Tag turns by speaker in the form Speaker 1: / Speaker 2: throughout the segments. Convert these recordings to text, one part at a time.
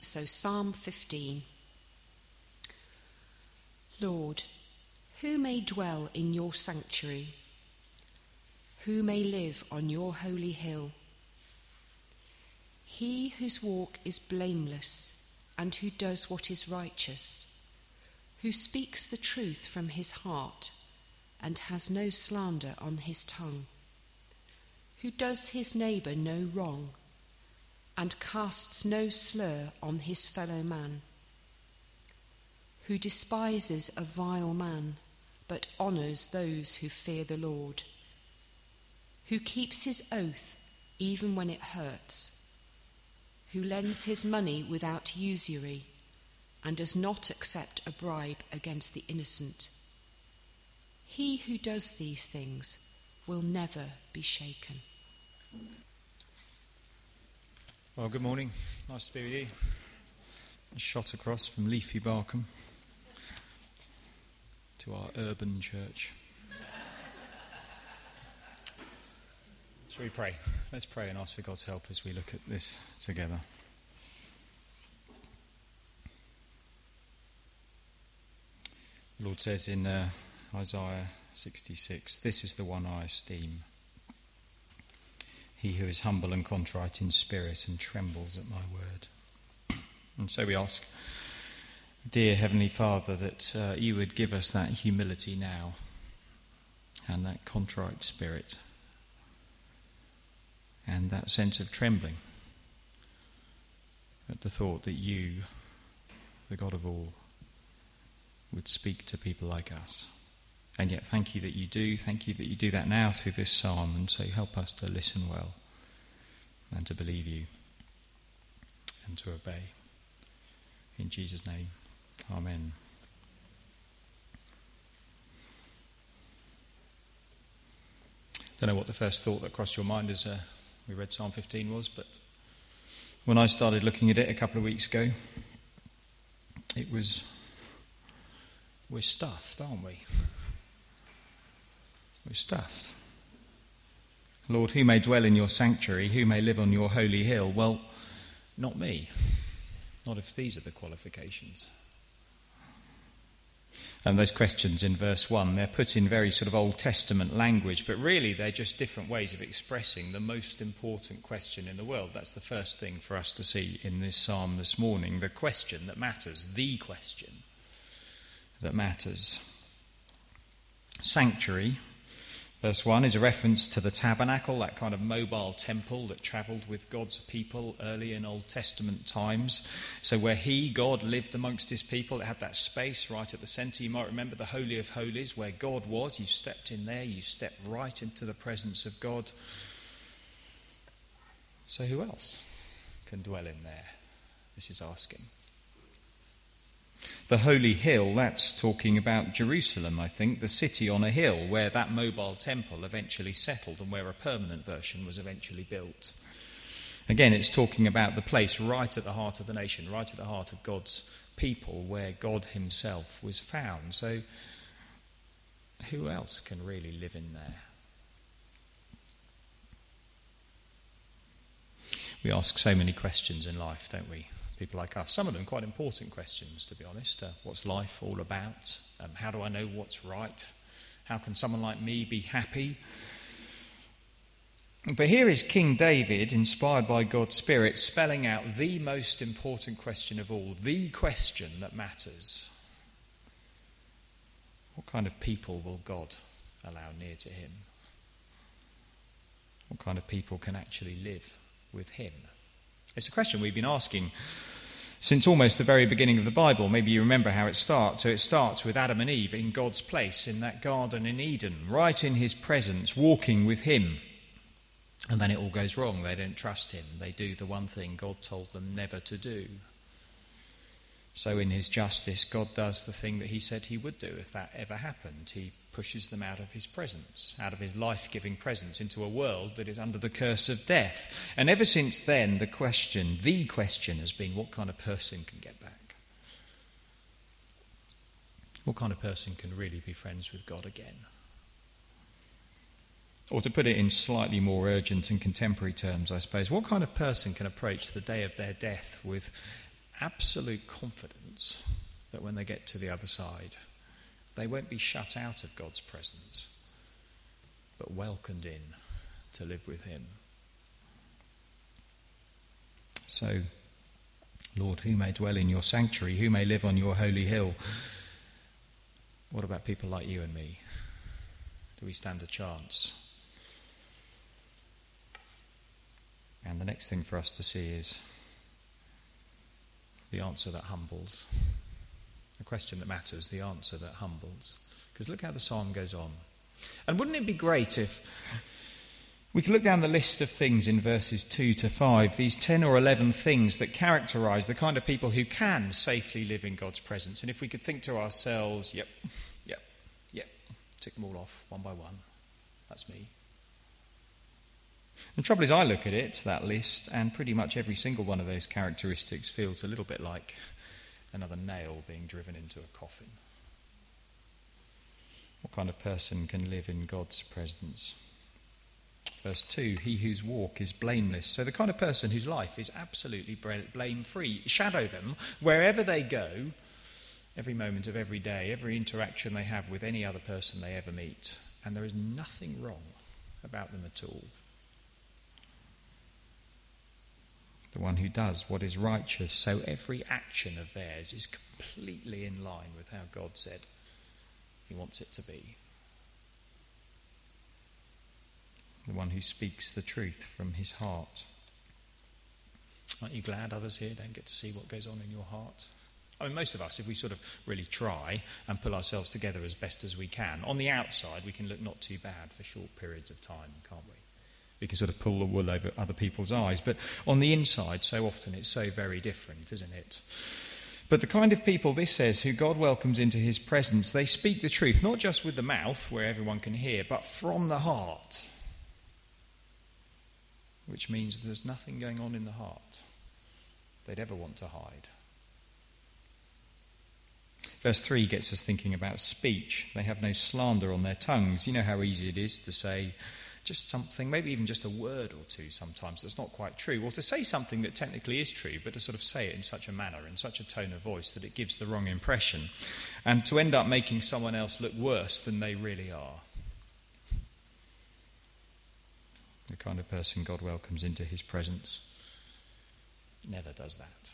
Speaker 1: So Psalm 15. Lord, who may dwell in your sanctuary? Who may live on your holy hill? He whose walk is blameless and who does what is righteous, who speaks the truth from his heart and has no slander on his tongue, who does his neighbour no wrong and casts no slur on his fellow man, who despises a vile man but honours those who fear the Lord, who keeps his oath even when it hurts, who lends his money without usury and does not accept a bribe against the innocent. He who does these things will never be shaken.
Speaker 2: Well, good morning. Nice to be with you. A shot across from leafy Barkham to our urban church. Shall we pray? Let's pray and ask for God's help as we look at this together. The Lord says in Isaiah 66, "This is the one I esteem, he who is humble and contrite in spirit and trembles at my word." And so we ask, dear Heavenly Father, that you would give us that humility now and that contrite spirit and that sense of trembling at the thought that you, the God of all, would speak to people like us. And yet thank you that you do. Thank you that you do that now through this psalm. And so help us to listen well and to believe you and to obey. In Jesus' name, amen. Don't know what the first thought that crossed your mind as we read Psalm 15 was, but when I started looking at it a couple of weeks ago, it was, we're stuffed, aren't we? We're stuffed. Lord, who may dwell in your sanctuary? Who may live on your holy hill? Well, not me. Not if these are the qualifications. And those questions in verse 1, they're put in very sort of Old Testament language, but really they're just different ways of expressing the most important question in the world. That's the first thing for us to see in this psalm this morning, the question that matters, the question that matters. Sanctuary, verse 1, is a reference to the tabernacle, that kind of mobile temple that travelled with God's people early in Old Testament times. So where God, lived amongst his people, it had that space right at the centre. You might remember the Holy of Holies, where God was. You stepped in there, you stepped right into the presence of God. So who else can dwell in there? This is asking. The Holy Hill, that's talking about Jerusalem, I think, the city on a hill where that mobile temple eventually settled and where a permanent version was eventually built. Again, it's talking about the place right at the heart of the nation, right at the heart of God's people, where God himself was found. So who else can really live in there? We ask so many questions in life, don't we? People like us. Some of them quite important questions, to be honest. What's life all about? How do I know what's right? How can someone like me be happy? But here is King David, inspired by God's Spirit, spelling out the most important question of all, the question that matters. What kind of people will God allow near to him? What kind of people can actually live with him? It's a question we've been asking since almost the very beginning of the Bible. Maybe you remember how it starts. So it starts with Adam and Eve in God's place, in that garden in Eden, right in his presence, walking with him. And then it all goes wrong. They don't trust him. They do the one thing God told them never to do. So in his justice, God does the thing that he said he would do if that ever happened. He pushes them out of his presence, out of his life-giving presence, into a world that is under the curse of death. And ever since then, the question has been, what kind of person can get back? What kind of person can really be friends with God again? Or to put it in slightly more urgent and contemporary terms, I suppose, what kind of person can approach the day of their death with absolute confidence that when they get to the other side, they won't be shut out of God's presence, but welcomed in to live with him. So, Lord, who may dwell in your sanctuary? Who may live on your holy hill? What about people like you and me? Do we stand a chance? And the next thing for us to see is the answer that humbles. The question that matters, the answer that humbles. Because look how the psalm goes on. And wouldn't it be great if we could look down the list of things in verses 2 to 5, these 10 or 11 things that characterise the kind of people who can safely live in God's presence. And if we could think to ourselves, yep, tick them all off one by one. That's me. The trouble is I look at it, that list, and pretty much every single one of those characteristics feels a little bit like another nail being driven into a coffin. What kind of person can live in God's presence? Verse 2, he whose walk is blameless. So the kind of person whose life is absolutely blame-free. Shadow them wherever they go, every moment of every day, every interaction they have with any other person they ever meet. And there is nothing wrong about them at all. The one who does what is righteous, so every action of theirs is completely in line with how God said he wants it to be. The one who speaks the truth from his heart. Aren't you glad others here don't get to see what goes on in your heart? I mean, most of us, if we sort of really try and pull ourselves together as best as we can, on the outside we can look not too bad for short periods of time, can't we? We can sort of pull the wool over other people's eyes. But on the inside, so often it's so very different, isn't it? But the kind of people, this says, who God welcomes into his presence, they speak the truth, not just with the mouth, where everyone can hear, but from the heart. Which means there's nothing going on in the heart they'd ever want to hide. Verse 3 gets us thinking about speech. They have no slander on their tongues. You know how easy it is to say just something, maybe even just a word or two sometimes that's not quite true, or to say something that technically is true, but to sort of say it in such a manner, in such a tone of voice that it gives the wrong impression, and to end up making someone else look worse than they really are. The kind of person God welcomes into his presence never does that.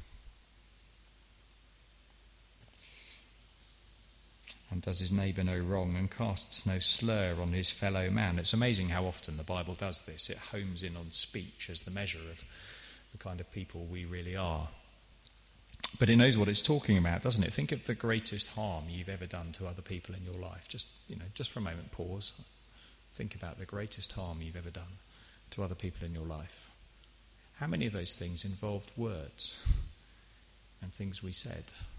Speaker 2: And does his neighbour no wrong and casts no slur on his fellow man. It's amazing how often the Bible does this. It homes in on speech as the measure of the kind of people we really are. But it knows what it's talking about, doesn't it? Think of the greatest harm you've ever done to other people in your life. Just for a moment, pause. Think about the greatest harm you've ever done to other people in your life. How many of those things involved words and things we said?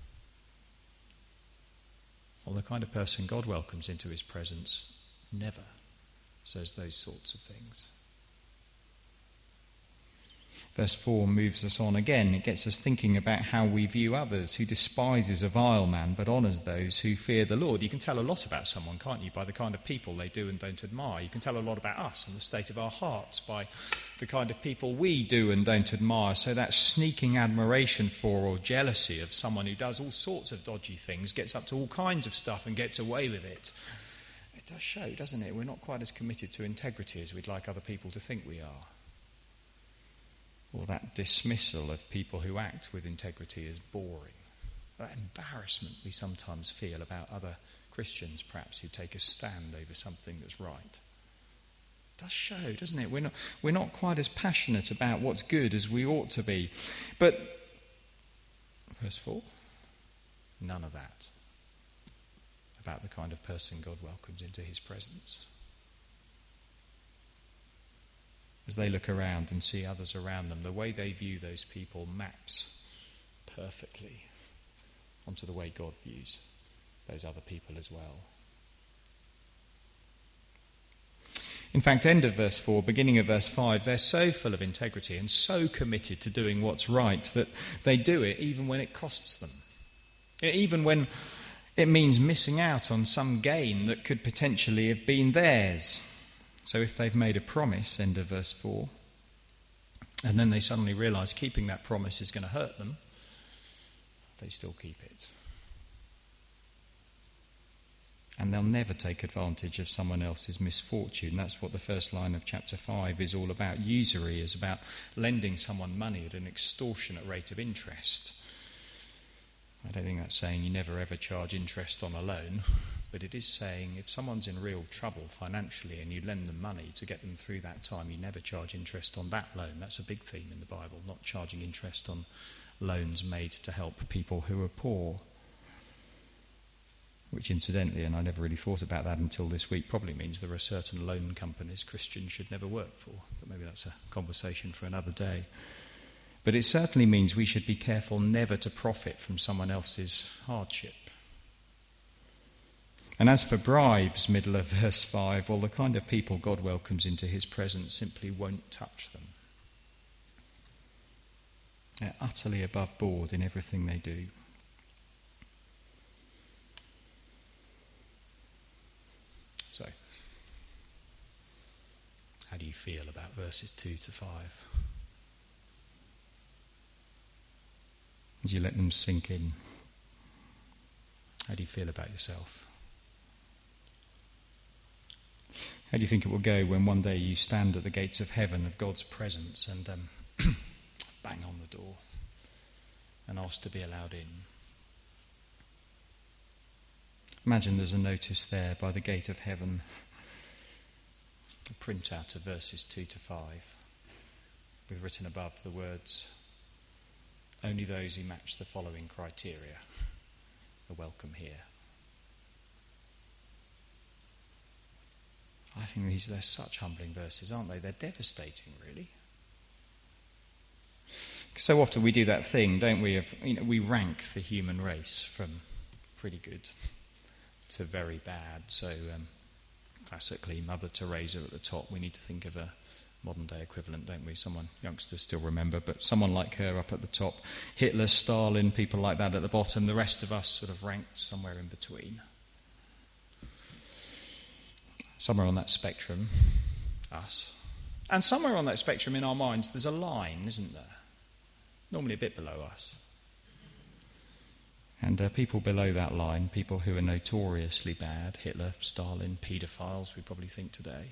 Speaker 2: Well, the kind of person God welcomes into his presence never says those sorts of things. Verse 4 moves us on again. It gets us thinking about how we view others. Who despises a vile man but honours those who fear the Lord. You can tell a lot about someone, can't you, by the kind of people they do and don't admire. You can tell a lot about us and the state of our hearts by the kind of people we do and don't admire. So that sneaking admiration for or jealousy of someone who does all sorts of dodgy things, gets up to all kinds of stuff and gets away with it. It does show, doesn't it? We're not quite as committed to integrity as we'd like other people to think we are. Or that dismissal of people who act with integrity as boring. That embarrassment we sometimes feel about other Christians, perhaps, who take a stand over something that's right. It does show, doesn't it? We're not quite as passionate about what's good as we ought to be. But, verse 4, none of that about the kind of person God welcomes into his presence. As they look around and see others around them, the way they view those people maps perfectly onto the way God views those other people as well. In fact, end of verse 4, beginning of verse 5, they're so full of integrity and so committed to doing what's right that they do it even when it costs them. Even when it means missing out on some gain that could potentially have been theirs. So if they've made a promise, end of verse 4, and then they suddenly realise keeping that promise is going to hurt them, they still keep it. And they'll never take advantage of someone else's misfortune. That's what the first line of chapter 5 is all about. Usury is about lending someone money at an extortionate rate of interest. I don't think that's saying you never ever charge interest on a loan, but it is saying if someone's in real trouble financially and you lend them money to get them through that time, you never charge interest on that loan. That's a big theme in the Bible, not charging interest on loans made to help people who are poor. Which incidentally, and I never really thought about that until this week, probably means there are certain loan companies Christians should never work for. But maybe that's a conversation for another day. But it certainly means we should be careful never to profit from someone else's hardship. And as for bribes, middle of verse 5, well, the kind of people God welcomes into his presence simply won't touch them. They're utterly above board in everything they do. So, how do you feel about verses 2 to 5? As you let them sink in, how do you feel about yourself? How do you think it will go when one day you stand at the gates of heaven, of God's presence, and bang on the door and ask to be allowed in? Imagine there's a notice there by the gate of heaven, a printout of verses 2 to 5, with written above the words, "Only those who match the following criteria are welcome here." I think they're such humbling verses, aren't they? They're devastating, really. So often we do that thing, don't we? We rank the human race from pretty good to very bad. So classically, Mother Teresa at the top. We need to think of a modern day equivalent, don't we? Someone youngsters still remember, but someone like her up at the top. Hitler, Stalin, people like that at the bottom. The rest of us sort of ranked somewhere in between. Somewhere on that spectrum, us. And somewhere on that spectrum in our minds, there's a line, isn't there? Normally a bit below us. And people below that line, people who are notoriously bad, Hitler, Stalin, paedophiles, we probably think today.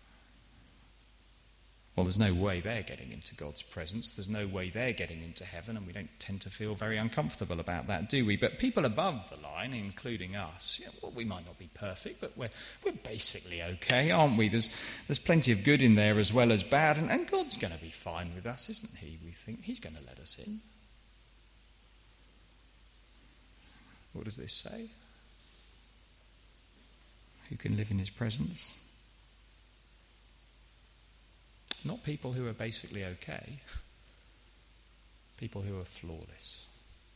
Speaker 2: Well, there's no way they're getting into God's presence. There's no way they're getting into heaven, and we don't tend to feel very uncomfortable about that, do we? But people above the line, including us, well, we might not be perfect, but we're basically okay, aren't we? There's plenty of good in there as well as bad, and God's going to be fine with us, isn't he? We think he's going to let us in. What does this say? Who can live in his presence? Not people who are basically okay. People who are flawless.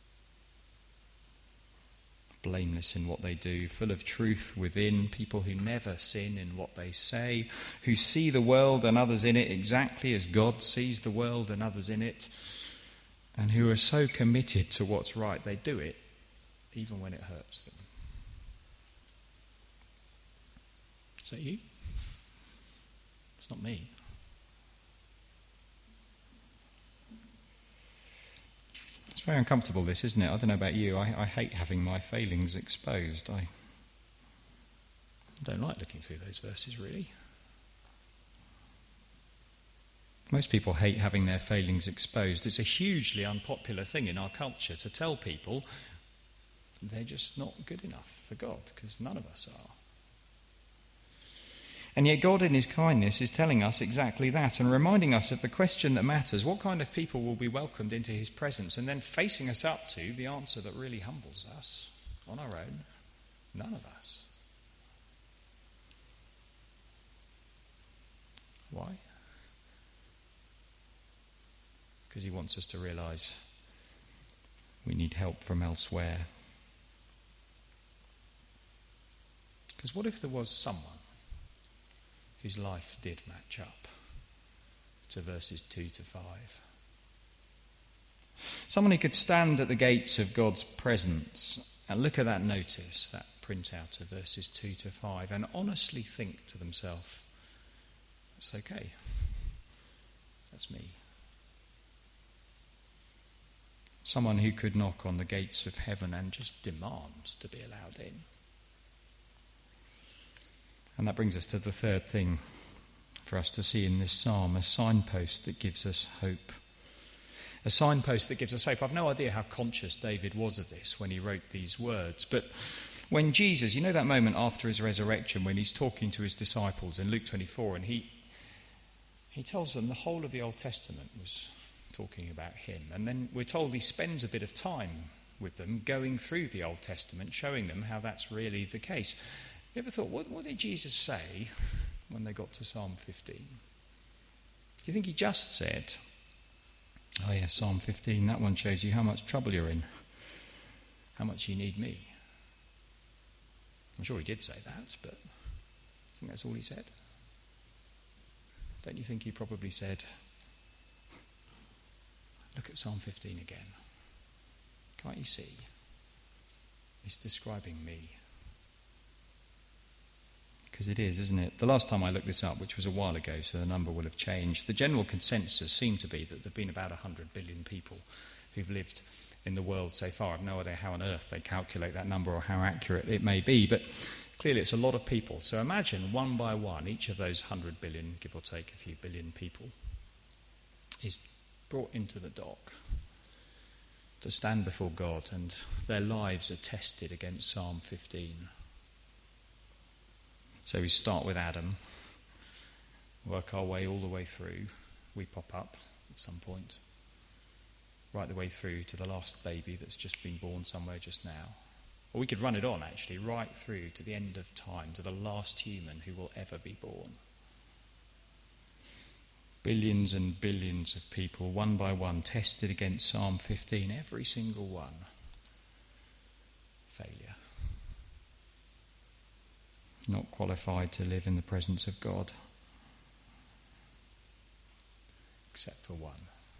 Speaker 2: Blameless in what they do, full of truth within, people who never sin in what they say, who see the world and others in it exactly as God sees the world and others in it, and who are so committed to what's right, they do it even when it hurts them. Is that you? It's not me. It's very uncomfortable, this, isn't it? I don't know about you. I hate having my failings exposed. I don't like looking through those verses, really. Most people hate having their failings exposed. It's a hugely unpopular thing in our culture to tell people they're just not good enough for God, because none of us are. And yet God in his kindness is telling us exactly that and reminding us of the question that matters: what kind of people will be welcomed into his presence? And then facing us up to the answer that really humbles us on our own: none of us. Why? Because he wants us to realise we need help from elsewhere. Because what if there was someone whose life did match up to verses 2 to 5? Someone who could stand at the gates of God's presence and look at that notice, that printout of verses 2 to 5, and honestly think to themselves, it's okay, that's me. Someone who could knock on the gates of heaven and just demand to be allowed in. And that brings us to the third thing for us to see in this psalm, a signpost that gives us hope. A signpost that gives us hope. I've no idea how conscious David was of this when he wrote these words, but when Jesus, you know that moment after his resurrection when he's talking to his disciples in Luke 24, and he tells them the whole of the Old Testament was talking about him. And then we're told he spends a bit of time with them going through the Old Testament, showing them how that's really the case. You ever thought, what did Jesus say when they got to Psalm 15? Do you think he just said, oh yes, Psalm 15, that one shows you how much trouble you're in, how much you need me? I'm sure he did say that, but I think that's all he said. Don't you think he probably said, look at Psalm 15 again. Can't you see? He's describing me. Because it is, isn't it? The last time I looked this up, which was a while ago, so the number will have changed, the general consensus seemed to be that there have been about 100 billion people who've lived in the world so far. I've no idea how on earth they calculate that number or how accurate it may be, but clearly it's a lot of people. So imagine one by one, each of those 100 billion, give or take a few billion people, is brought into the dock to stand before God, and their lives are tested against Psalm 15. So we start with Adam, work our way all the way through. We pop up at some point, right the way through to the last baby that's just been born somewhere just now. Or we could run it on, actually, right through to the end of time, to the last human who will ever be born. Billions and billions of people, one by one, tested against Psalm 15, every single one. Failure. Not qualified to live in the presence of God. Except for one.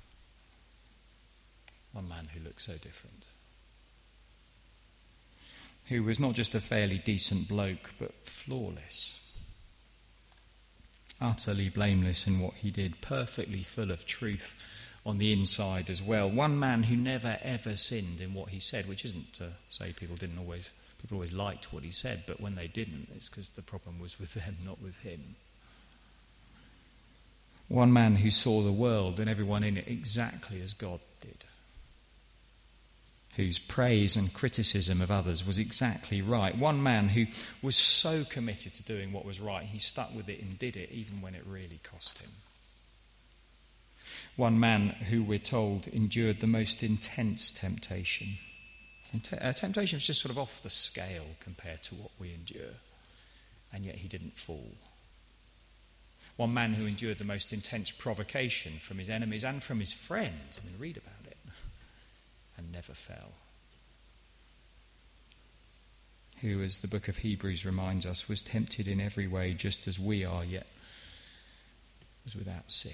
Speaker 2: One man who looked so different. Who was not just a fairly decent bloke, but flawless. Utterly blameless in what he did, perfectly full of truth on the inside as well. One man who never ever sinned in what he said, which isn't to say people always liked what he said, but when they didn't, it's because the problem was with them, not with him. One man who saw the world and everyone in it exactly as God did. Whose praise and criticism of others was exactly right. One man who was so committed to doing what was right, he stuck with it and did it even when it really cost him. One man who, we're told, endured the most intense temptation. Temptation was just sort of off the scale compared to what we endure, and yet he didn't fall. One man who endured the most intense provocation from his enemies and from his friends. I mean, read about it. And never fell. Who, as the book of Hebrews reminds us, was tempted in every way just as we are, yet was without sin.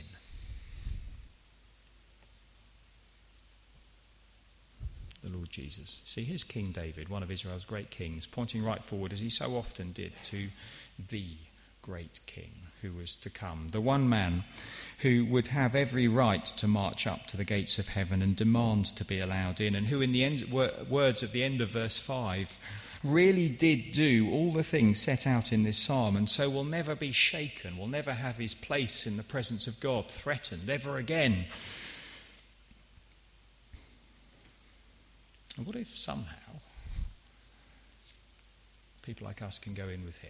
Speaker 2: The Lord Jesus. See, here's King David, one of Israel's great kings, pointing right forward, as he so often did, to the great king who was to come, the one man who would have every right to march up to the gates of heaven and demand to be allowed in, and who, in the end, words at the end of verse 5, really did do all the things set out in this psalm, and so will never be shaken, will never have his place in the presence of God threatened ever again. And what if somehow people like us can go in with him?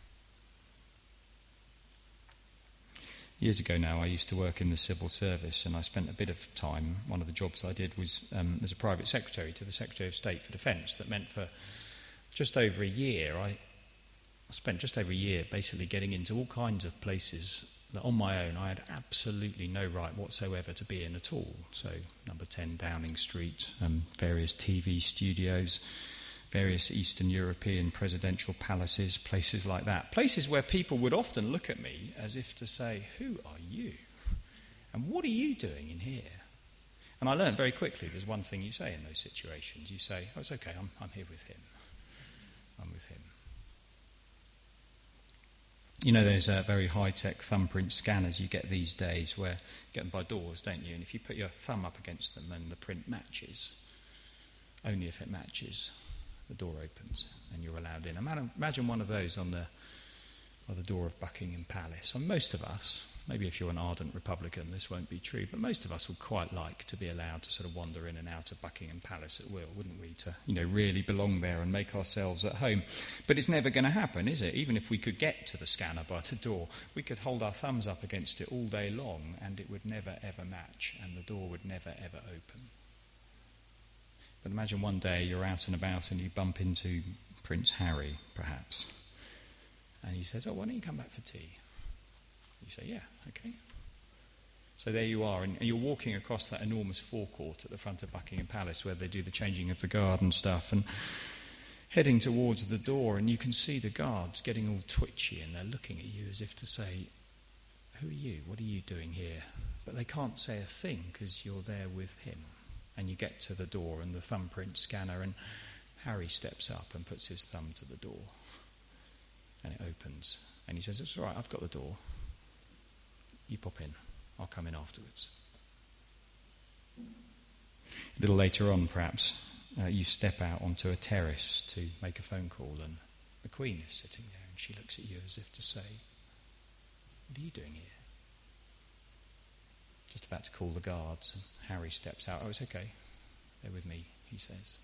Speaker 2: Years ago now, I used to work in the civil service, and I spent a bit of time. One of the jobs I did was as a private secretary to the Secretary of State for Defence. That meant for just over a year, I spent just over a year basically getting into all kinds of places that on my own I had absolutely no right whatsoever to be in at all. So, number 10 Downing Street, various TV studios, various Eastern European presidential palaces, places like that. Places where people would often look at me as if to say, who are you? And what are you doing in here? And I learned very quickly there's one thing you say in those situations. You say, oh, it's okay, I'm here with him. I'm with him. You know, there's very high-tech thumbprint scanners you get these days where you get them by doors, don't you? And if you put your thumb up against them and the print matches, only if it matches, the door opens and you're allowed in. Imagine one of those on the door of Buckingham Palace. And most of us, maybe if you're an ardent Republican, this won't be true, but most of us would quite like to be allowed to sort of wander in and out of Buckingham Palace at will, wouldn't we? To, really belong there and make ourselves at home. But it's never going to happen, is it? Even if we could get to the scanner by the door, we could hold our thumbs up against it all day long and it would never ever match and the door would never ever open. But imagine one day you're out and about and you bump into Prince Harry, perhaps. And he says, "Oh, why don't you come back for tea?" You say, "Yeah, okay." So there you are, and you're walking across that enormous forecourt at the front of Buckingham Palace where they do the changing of the guard and stuff, and heading towards the door, and you can see the guards getting all twitchy, and they're looking at you as if to say, "Who are you? What are you doing here?" But they can't say a thing because you're there with him. And you get to the door and the thumbprint scanner, and Harry steps up and puts his thumb to the door. And it opens. And he says, "It's all right, I've got the door. You pop in. I'll come in afterwards." A little later on, perhaps, you step out onto a terrace to make a phone call, and the Queen is sitting there, and she looks at you as if to say, "What are you doing here?" Just about to call the guards, and Harry steps out. "Oh, it's okay. They're with me," he says.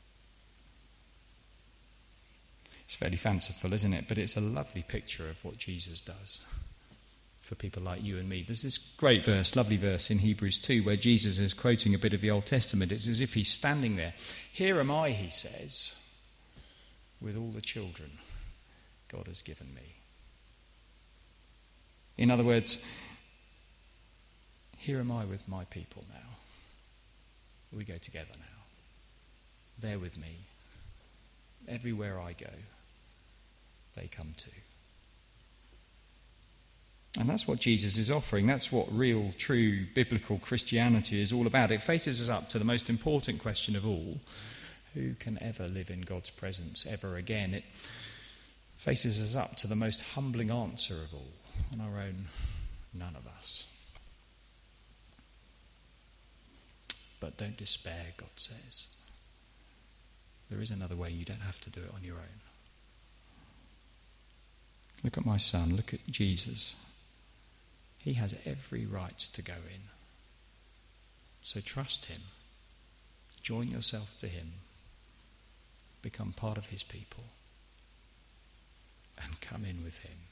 Speaker 2: It's fairly fanciful, isn't it? But it's a lovely picture of what Jesus does for people like you and me. There's this great verse, lovely verse in Hebrews 2, where Jesus is quoting a bit of the Old Testament. It's as if he's standing there. "Here am I," he says, "with all the children God has given me." In other words, here am I with my people now. We go together now. They're with me. Everywhere I go, they come too. And that's what Jesus is offering. That's what real, true, biblical Christianity is all about. It faces us up to the most important question of all. Who can ever live in God's presence ever again? It faces us up to the most humbling answer of all. On our own, none of us. But don't despair, God says. There is another way. You don't have to do it on your own. Look at my son. Look at Jesus. He has every right to go in. So trust him. Join yourself to him. Become part of his people. And come in with him.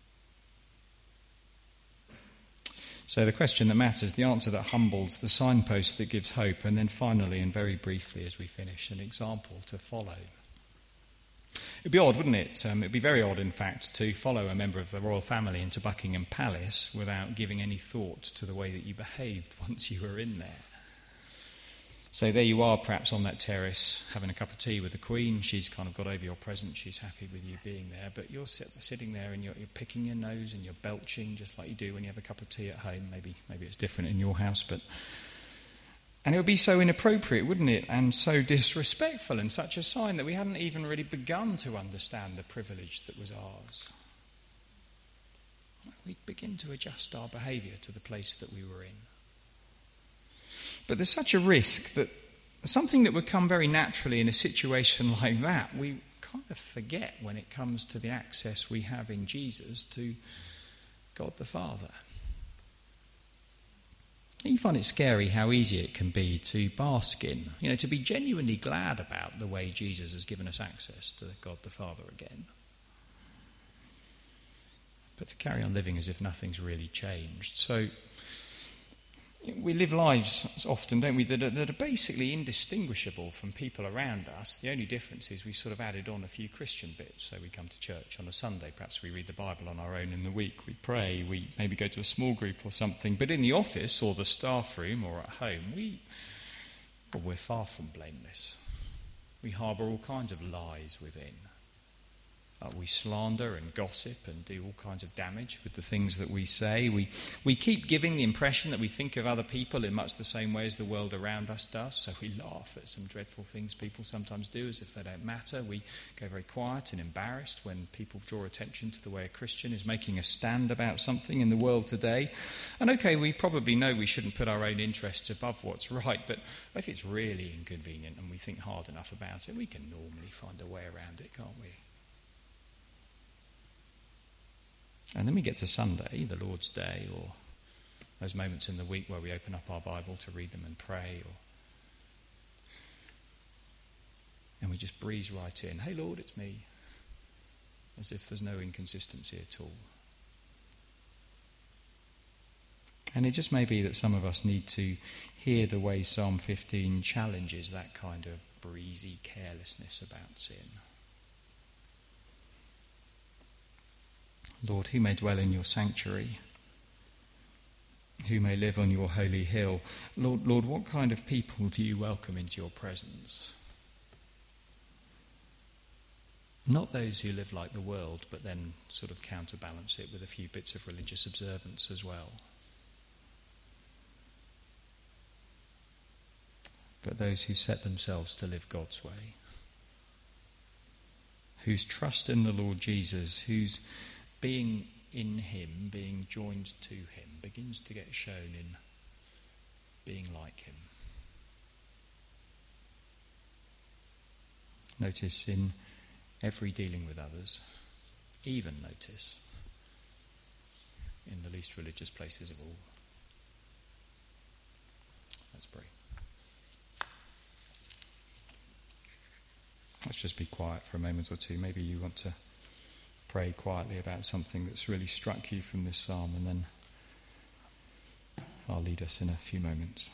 Speaker 2: So the question that matters, the answer that humbles, the signpost that gives hope, and then finally and very briefly as we finish, an example to follow. It'd be odd, wouldn't it? It'd be very odd, in fact, to follow a member of the royal family into Buckingham Palace without giving any thought to the way that you behaved once you were in there. So there you are, perhaps on that terrace, having a cup of tea with the Queen. She's kind of got over your presence. She's happy with you being there. But you're sitting there and you're picking your nose and you're belching just like you do when you have a cup of tea at home. Maybe it's different in your house. And it would be so inappropriate, wouldn't it? And so disrespectful, and such a sign that we hadn't even really begun to understand the privilege that was ours. We'd begin to adjust our behaviour to the place that we were in. But there's such a risk that something that would come very naturally in a situation like that, we kind of forget when it comes to the access we have in Jesus to God the Father. You find it scary how easy it can be to bask in, to be genuinely glad about the way Jesus has given us access to God the Father again. But to carry on living as if nothing's really changed. So we live lives often, don't we, that are basically indistinguishable from people around us. The only difference is we sort of added on a few Christian bits. So we come to church on a Sunday, perhaps we read the Bible on our own in the week, we pray, we maybe go to a small group or something. But in the office or the staff room or at home, we're far from blameless. We harbour all kinds of lies within. We slander and gossip and do all kinds of damage with the things that we say. We keep giving the impression that we think of other people in much the same way as the world around us does. So we laugh at some dreadful things people sometimes do as if they don't matter. We go very quiet and embarrassed when people draw attention to the way a Christian is making a stand about something in the world today. And okay, we probably know we shouldn't put our own interests above what's right, but if it's really inconvenient and we think hard enough about it, we can normally find a way around it, can't we? And then we get to Sunday, the Lord's Day, or those moments in the week where we open up our Bible to read them and pray, and we just breeze right in, "Hey Lord, it's me," as if there's no inconsistency at all. And it just may be that some of us need to hear the way Psalm 15 challenges that kind of breezy carelessness about sin. Lord, who may dwell in your sanctuary? Who may live on your holy hill? Lord, what kind of people do you welcome into your presence? Not those who live like the world, but then sort of counterbalance it with a few bits of religious observance as well. But those who set themselves to live God's way. Whose trust in the Lord Jesus, whose being in him, being joined to him, begins to get shown in being like him. Notice in every dealing with others, even notice in the least religious places of all. Let's pray. Let's just be quiet for a moment or two. Maybe you want to pray quietly about something that's really struck you from this psalm, and then I'll lead us in a few moments.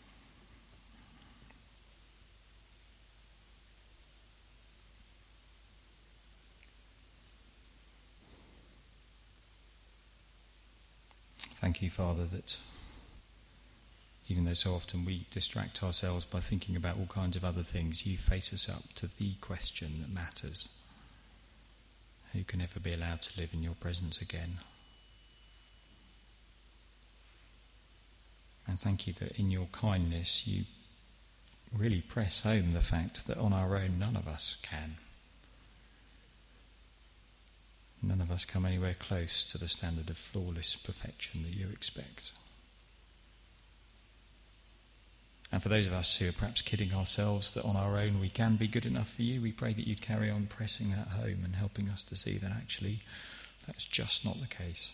Speaker 2: Thank you, Father, that even though so often we distract ourselves by thinking about all kinds of other things, you face us up to the question that matters. Who can ever be allowed to live in your presence again? And thank you that in your kindness you really press home the fact that on our own none of us can. None of us come anywhere close to the standard of flawless perfection that you expect. And for those of us who are perhaps kidding ourselves that on our own we can be good enough for you, we pray that you'd carry on pressing that home and helping us to see that actually that's just not the case.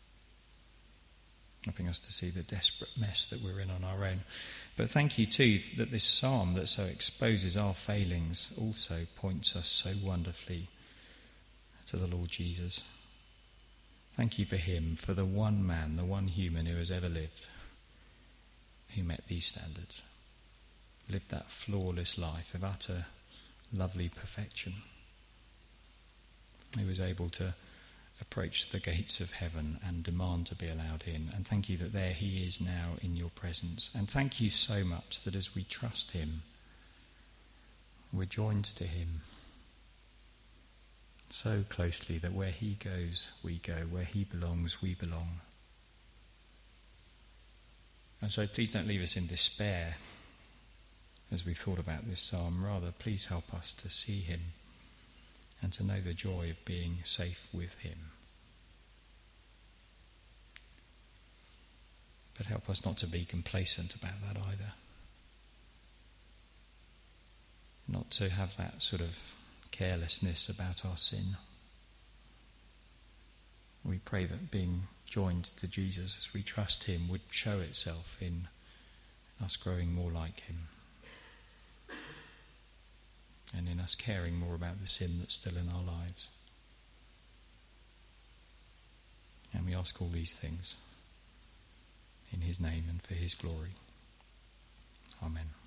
Speaker 2: Helping us to see the desperate mess that we're in on our own. But thank you too that this psalm that so exposes our failings also points us so wonderfully to the Lord Jesus. Thank you for him, for the one man, the one human who has ever lived, who met these standards, lived that flawless life of utter lovely perfection, who was able to approach the gates of heaven and demand to be allowed in. And thank you that there he is now in your presence. And thank you so much that as we trust him, we're joined to him so closely that where he goes, we go. Where he belongs, we belong. And so please don't leave us in despair as we've thought about this psalm. Rather, please help us to see him and to know the joy of being safe with him. But help us not to be complacent about that either. Not to have that sort of carelessness about our sin. We pray that being joined to Jesus as we trust him would show itself in us growing more like him and in us caring more about the sin that's still in our lives. And we ask all these things in his name and for his glory. Amen.